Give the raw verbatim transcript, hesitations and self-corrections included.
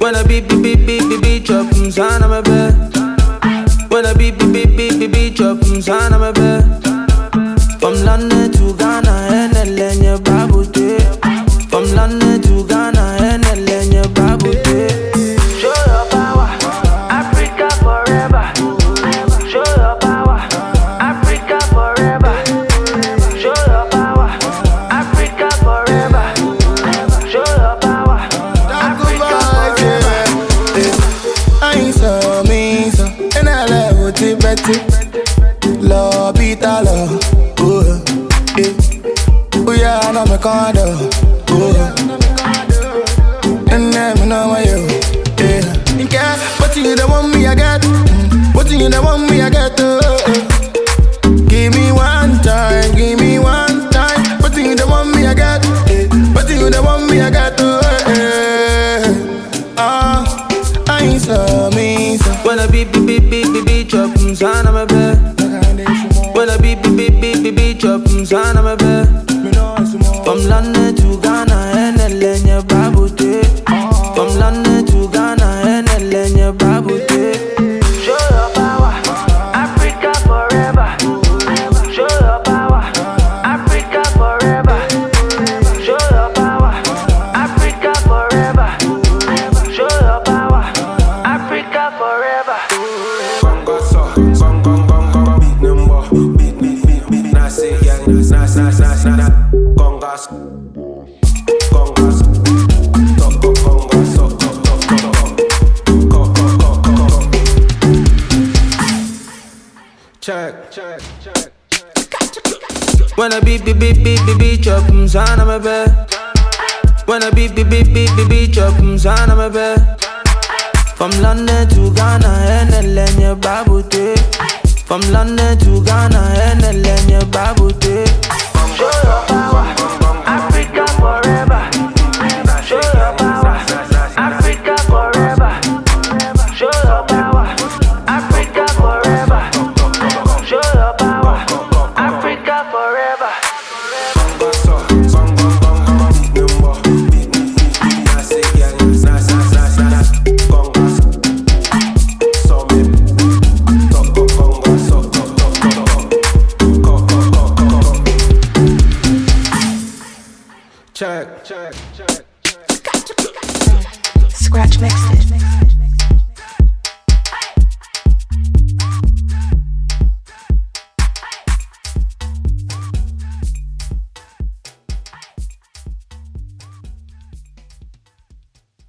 When I beat, beat, beat, beat, beat, beat, chop, msana my bed. When I beat, beat, beat, beat, beat, beat, chop, msana my bed. From London to Ghana, and a lenya babu day. From London to Ghana, and a lenya babu day. Show your power, Africa forever. Show your power, Africa forever. Show your power, Africa forever. Show your power, Africa forever. I ain't so me so, and I love it better. Love it love. Oh yeah, I know my condo. Oh, and then I know my yo. Yeah, you care, but you don't want me I get. But you don't want me I get. Oh, give me one time, give me one time. But you don't want me I get. But you don't want me I get. Oh, ah, I ain't so me so. When I beat, beat, beat, beat, beat, beat, chop, msana my bed. When I beat, beat, beat, beat, beat, beat, chop, msana my bed. From London to Ghana, and a lenya babu day. From London to Ghana, and a lenya babu day. Show your power, Africa forever. Show your power, Africa forever. Show your power, Africa forever. Show your power, Africa forever. Congo so, gong gong gong gong, beat number, beat beat beat beat. Na say yeah, na na na na na. Congas, congas, top top congas, top top top top. Co co co co co. Check check check check. When I beat, beat, beat, beat, beat, beat, chop, msana my bed. When I beat, beat, beat, beat, beat, beat, chop, msana my bed. From London to Ghana, and a lenya babu day. From London to Ghana, and a lenya babu day. Show your power, Africa forever. Show your power, Africa forever. Show your power, Africa forever. Show your power, Africa forever. Congo so, gong gong gong gong, beat number, beat beat beat beat. Na say yeah, na na na na. Congas, so me, top top congas, so top top top top. Co co co co co. Check check check check. Scratch mixed it.